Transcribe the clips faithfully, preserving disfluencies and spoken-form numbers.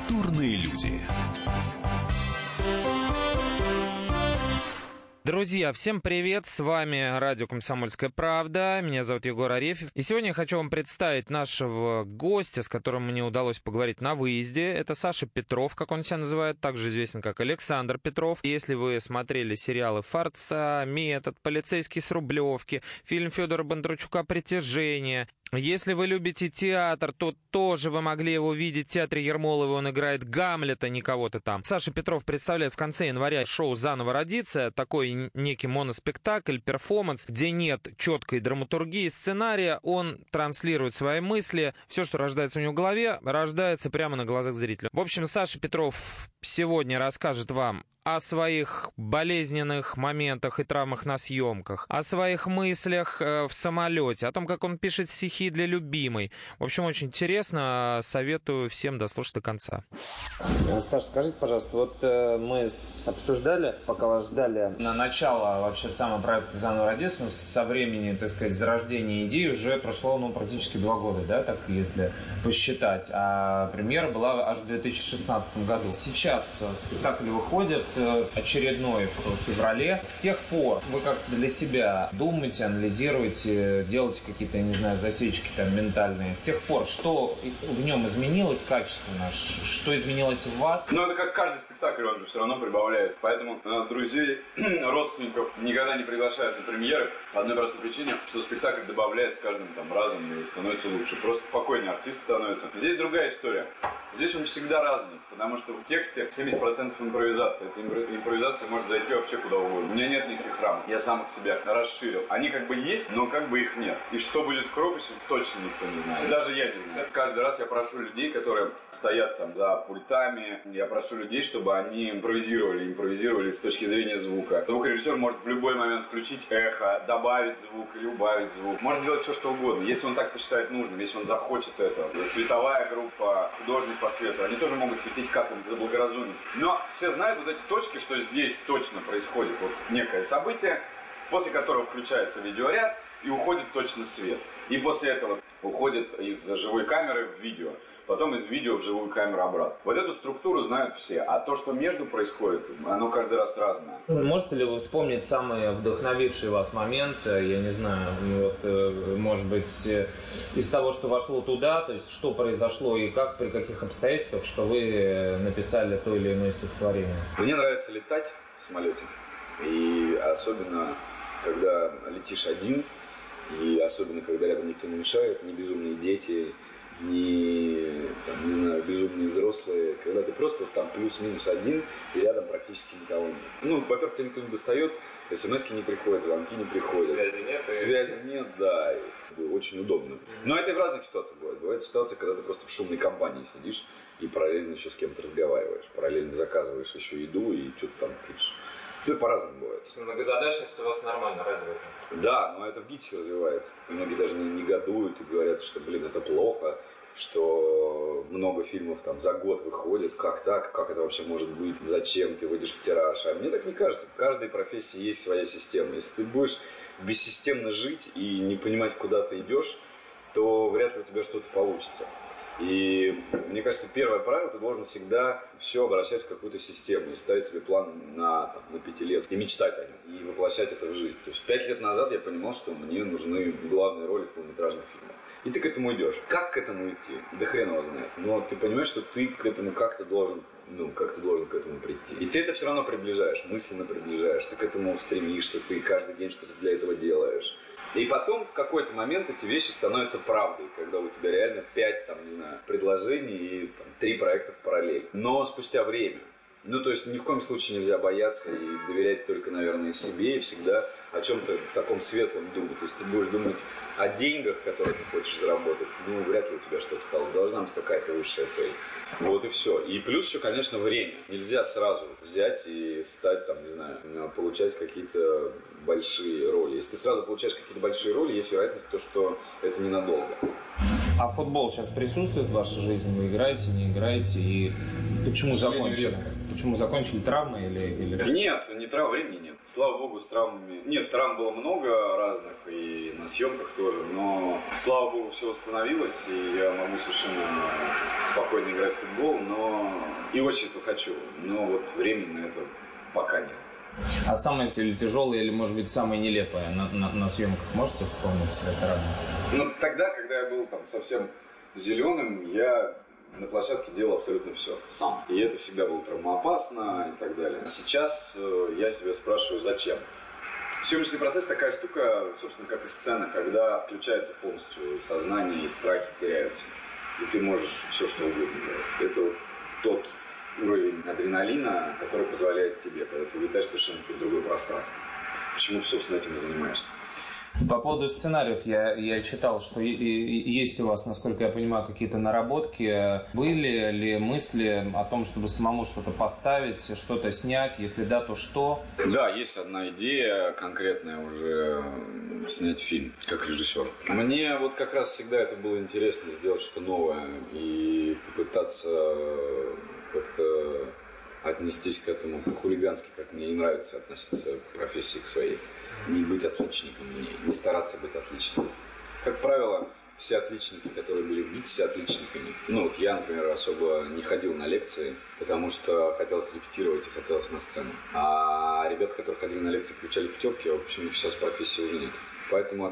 Культурные люди. Друзья, всем привет, с вами радио «Комсомольская правда», меня зовут Егор Арефьев, и сегодня я хочу вам представить нашего гостя, с которым мне удалось поговорить на выезде. Это Саша Петров, как он себя называет, также известен как Александр Петров. Если вы смотрели сериалы «Форца», «Метод», «Полицейский с Рублевки», фильм Федора Бондарчука «Притяжение», если вы любите театр, то тоже вы могли его видеть в театре Ермолова. Он играет Гамлета, не кого-то там. Саша Петров представляет в конце января шоу «Заново родиться». Такой некий моноспектакль, перформанс, где нет четкой драматургии, сценария. Он транслирует свои мысли. Все, что рождается у него в голове, рождается прямо на глазах зрителя. В общем, Саша Петров сегодня расскажет вам о своих болезненных моментах и травмах на съемках, о своих мыслях в самолете, о том, как он пишет стихи для любимой. В общем, очень интересно. Советую всем дослушать до конца. Саша, скажите, пожалуйста, вот э, мы обсуждали, пока вас ждали, на начало вообще самого проекта «Заново родиться», ну, со времени, так сказать, зарождения идеи уже прошло, ну, практически два года, да, так если посчитать. А премьера была аж в две тысячи шестнадцатом году. Сейчас спектакль выходит очередной в феврале. С тех пор вы как-то для себя думаете, анализируете, делаете какие-то, я не знаю, засечки там ментальные. С тех пор, что в нем изменилось качественно, что изменилось в вас? Ну, это как каждый спектакль, он же все равно прибавляет. Поэтому э, друзей, родственников никогда не приглашают на премьеры по одной простой причине, что спектакль добавляет с каждым там разом и становится лучше. Просто спокойнее артист становится. Здесь другая история. Здесь он всегда разный, потому что в тексте семьдесят процентов импровизация. Эта импровизация может зайти вообще куда угодно. У меня нет никаких рамок. Я сам их себя расширил. Они как бы есть, но как бы их нет. И что будет в Крокусе, точно никто не знает. И даже я не знаю. Каждый раз я прошу людей, которые стоят там за пультами, я прошу людей, чтобы они импровизировали, импровизировали с точки зрения звука. Звукорежиссер может в любой момент включить эхо, добавить звук или убавить звук. Может делать все, что угодно, если он так посчитает нужным, если он захочет этого. Световая группа, художник по свету, они тоже могут светить, как им заблагоразумится. Но все знают вот эти точки, что здесь точно происходит вот некое событие, после которого включается видеоряд и уходит точно свет. И после этого уходит из живой камеры в видео, потом из видео в живую камеру обратно. Вот эту структуру знают все, а то, что между происходит, оно каждый раз разное. Можете ли вы вспомнить самый вдохновивший вас момент, я не знаю, вот, может быть, из того, что вошло туда, то есть что произошло и как, при каких обстоятельствах, что вы написали то или иное стихотворение? Мне нравится летать в самолете, и особенно, когда летишь один, и особенно, когда рядом никто не мешает, не безумные дети, не, там, не знаю, безумные взрослые, когда ты просто там плюс-минус один, и рядом практически никого нет. Ну, во-первых, тебя никто не достает, смс-ки не приходят, звонки не приходят. Связи нет? Связи нет, да, и очень удобно. Но это и в разных ситуациях бывает. Бывает ситуация, когда ты просто в шумной компании сидишь и параллельно еще с кем-то разговариваешь, параллельно заказываешь еще еду и что-то там пишешь. Ну, по-разному бывает. Многозадачность у вас нормально развита? Да, но это в ГИТИСе развивается. Многие даже не негодуют и говорят, что, блин, это плохо, что много фильмов там за год выходит. Как так? Как это вообще может быть? Зачем ты выйдешь в тираж? А мне так не кажется. В каждой профессии есть своя система. Если ты будешь бессистемно жить и не понимать, куда ты идешь, то вряд ли у тебя что-то получится. И мне кажется, первое правило, ты должен всегда все обращать в какую-то систему и ставить себе план на, там, на пяти лет и мечтать о нем, и воплощать это в жизнь. То есть пять лет назад я понимал, что мне нужны главные роли в полнометражных фильмах. И ты к этому идешь. Как к этому идти? Да хрен его знает. Но ты понимаешь, что ты к этому как-то должен, ну, как ты должен к этому прийти. И ты это все равно приближаешь, мысленно приближаешь. Ты к этому стремишься, ты каждый день что-то для этого делаешь. И потом в какой-то момент эти вещи становятся правдой, когда у тебя реально пять, там, не знаю, предложений и там, три проекта в параллель. Но спустя время. Ну, то есть ни в коем случае нельзя бояться и доверять только, наверное, себе и всегда о чем-то таком светлом думать. Если ты будешь думать о деньгах, которые ты хочешь заработать, ну, вряд ли у тебя что-то получится. Должна быть какая-то высшая цель. Вот и все. И плюс еще, конечно, время. Нельзя сразу взять и стать, там, не знаю, получать какие-то большие роли. Если ты сразу получаешь какие-то большие роли, есть вероятность, то, что это ненадолго. А футбол сейчас присутствует в вашей жизни? Вы играете, не играете? И почему закончили? Редко. Почему закончили? Травмы или, или... Нет, не травм, времени нет. Слава богу, с травмами... Нет, травм было много разных, и на съемках тоже, но Слава богу, все восстановилось, и я могу совершенно спокойно играть в футбол, но и очень это хочу, но вот времени на это пока нет. А самое или тяжелое, или, может быть, самое нелепое на, на, на съемках можете вспомнить это ранее? Ну, тогда, когда я был там совсем зеленым, я на площадке делал абсолютно все сам. И это всегда было травмоопасно и так далее. Сейчас э, я себя спрашиваю, зачем? Съемочный процесс такая штука, собственно, как и сцена, когда включается полностью сознание и страхи теряются. И ты можешь все, что угодно делать. Это вот тот уровень адреналина, который позволяет тебе, когда ты улетаешь совершенно в другое пространство. Почему ты, собственно, этим и занимаешься? По поводу сценариев я, я читал, что и, и, есть у вас, насколько я понимаю, какие-то наработки. Были ли мысли о том, чтобы самому что-то поставить, что-то снять? Если да, то что? Да, есть одна идея конкретная уже снять фильм как режиссер. Мне вот как раз всегда это было интересно, сделать что-то новое и попытаться как-то отнестись к этому по-хулигански, как мне и нравится относиться к профессии, к своей. Не быть отличником, не, не стараться быть отличником. Как правило, все отличники, которые были в ГИТИСе отличниками, ну вот я, например, особо не ходил на лекции, потому что хотелось репетировать и хотелось на сцену. А ребята, которые ходили на лекции, получали пятерки, в общем, их сейчас в профессии уже нет. Поэтому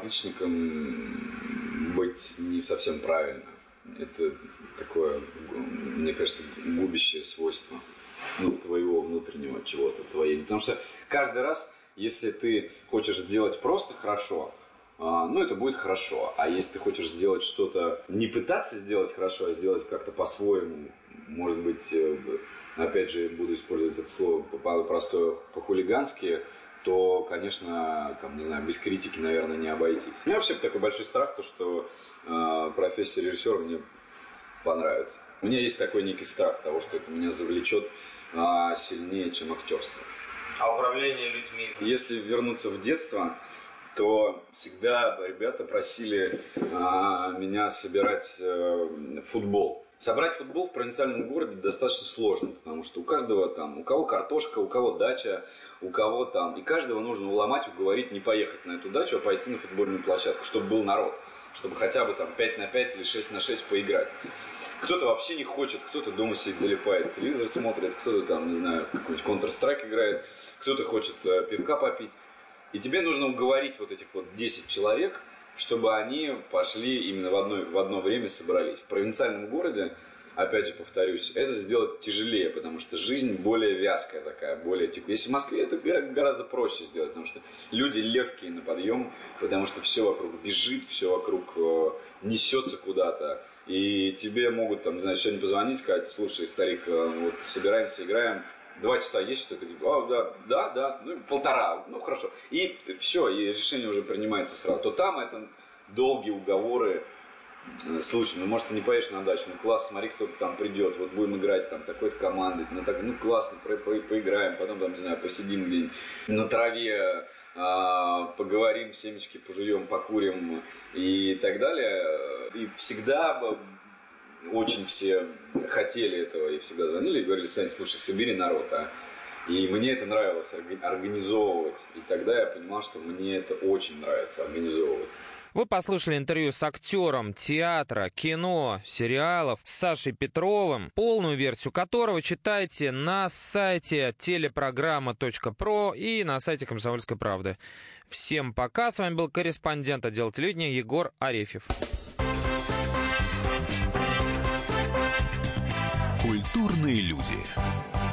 отличником быть не совсем правильно. Это такое, мне кажется, губящее свойство, ну, твоего внутреннего чего-то, твоей. Потому что каждый раз, если ты хочешь сделать просто хорошо, ну, это будет хорошо. А если ты хочешь сделать что-то, не пытаться сделать хорошо, а сделать как-то по-своему, может быть, опять же, буду использовать это слово простое, по-хулигански, то, конечно, там, не знаю, без критики, наверное, не обойтись. У меня вообще такой большой страх, то, что э, профессия режиссера мне понравится. У меня есть такой некий страх того, что это меня завлечет э, сильнее, чем актерство. А управление людьми? Если вернуться в детство, то всегда ребята просили а, меня собирать а, футбол. Собрать футбол в провинциальном городе достаточно сложно, потому что у каждого там, у кого картошка, у кого дача, у кого там, и каждого нужно уломать, уговорить не поехать на эту дачу, а пойти на футбольную площадку, чтобы был народ, чтобы хотя бы там пять на пять или шесть на шесть поиграть. Кто-то вообще не хочет, кто-то дома сидит, залипает, телевизор смотрит, кто-то там, не знаю, какой-нибудь Counter-Strike играет, кто-то хочет э, пивка попить. И тебе нужно уговорить вот этих вот десять человек, чтобы они пошли именно в одно, в одно время собрались. В провинциальном городе, опять же повторюсь, это сделать тяжелее, потому что жизнь более вязкая такая, более текучая. Если в Москве, это гораздо проще сделать, потому что люди легкие на подъем, потому что все вокруг бежит, все вокруг э, несется куда-то. И тебе могут, там, не знаю, сегодня позвонить, сказать: слушай, старик, э, вот собираемся, играем. Два часа есть, что-то, а, да, да, да, ну, полтора, ну, хорошо. И все, и решение уже принимается сразу. То там это долгие уговоры. Слушай, ну, может, ты не поедешь на дачу, ну, класс, смотри, кто-то там придет, вот будем играть там такой-то командой, ну, так, ну, классно, по по поиграем, потом, там, не знаю, посидим где-нибудь на траве, а, поговорим, семечки пожуем, покурим и так далее. И всегда очень все хотели этого и всегда звонили и говорили: Сань, слушай, собери народ, а. И мне это нравилось организовывать. И тогда я понимал, что мне это очень нравится организовывать. Вы послушали интервью с актером театра, кино, сериалов Сашей Петровым, полную версию которого читайте на сайте телепрограмма точка про и на сайте «Комсомольской правды». Всем пока. С вами был корреспондент отдела телевидения Егор Арефьев. Культурные люди.